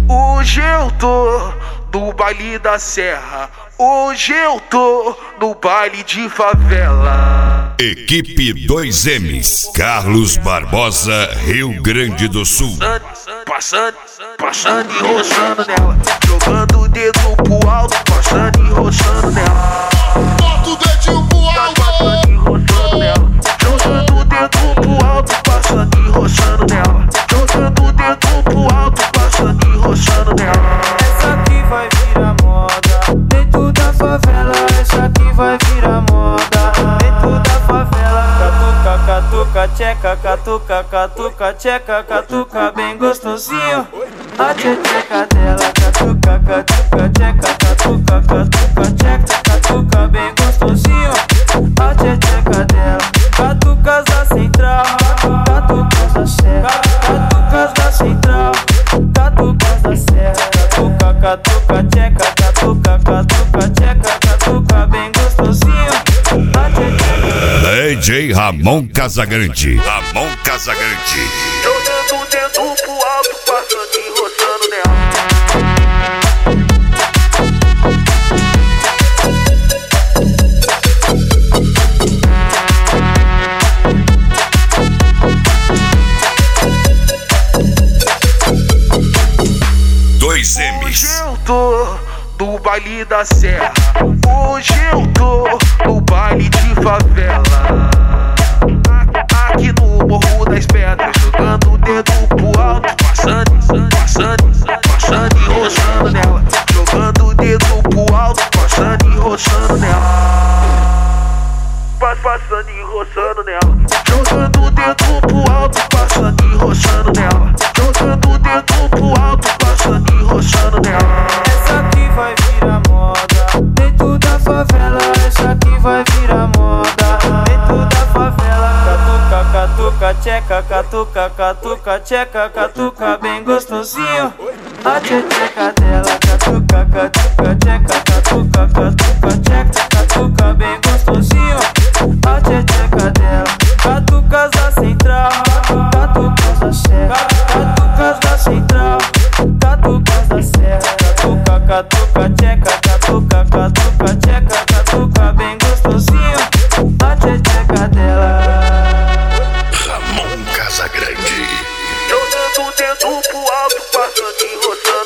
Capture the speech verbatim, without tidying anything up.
Hoje eu tô no baile da Serra, hoje eu tô no baile de favela. Equipe dois M's, Carlos Barbosa, Rio Grande do Sul. Passando, passando e roçando nela, jogando o dedo pro alto, passando e roçando nela. Bota o dedinho pro alto, Passando e roçando nela, jogando o dedo pro alto, passando e roçando nela, jogando o dedo pro alto, passando e roçando nela. Essa aqui vai virar moda dentro da favela, essa aqui vai virar moda dentro da favela. Catuca, catuca, tcheca, catuca, catuca, tcheca, catuca bem gostosinho. A tcheca dela, catuca, catuca, tcheca, catuca, catuca, tcheca, catuca bem gostosinho. A tcheca dela, catucas da central, catucas da serra, catucas da central, catucas da serra. Catuca, catuca, tcheca, catuca, catuca, tcheca, catuca bem gostosinho. A tcheca D J Ramon Casagrande. Ramon Casagrande. Jogando o dedo pro alto, passando e roçando nela. dois Hoje M's. eu tô no baile da Serra, hoje eu tô no baile de favela. Aqui no Morro das Pedras, jogando o dedo pro alto, passando, passando, passando e roçando nela, jogando o dedo pro alto, passando e roçando nela. Passando e roçando nela, jogando o dedo pro alto, passando e roçando nela, jogando o dedo pro alto, passando e roçando nela. Essa aqui vai virar moda dentro da favela, essa aqui vai virar moda dentro da favela. Catuca, catuca, tcheca, catuca, catuca, tcheca, catuca bem gostosinho. A tcheca dela, catuca, catuca, tcheca, catuca, catuca, tcheca, catuca bem gostosinho. A tcheca dela, catucas da central, catucas da serra, catucas da central, catucas da serra. Catuca, catuca, tcheca, catuca, catuca, tcheca, catuca bem gostosinho. A tcheca dela. Ramon Casagrande. Jogando o dedo pro alto, passando e roçando.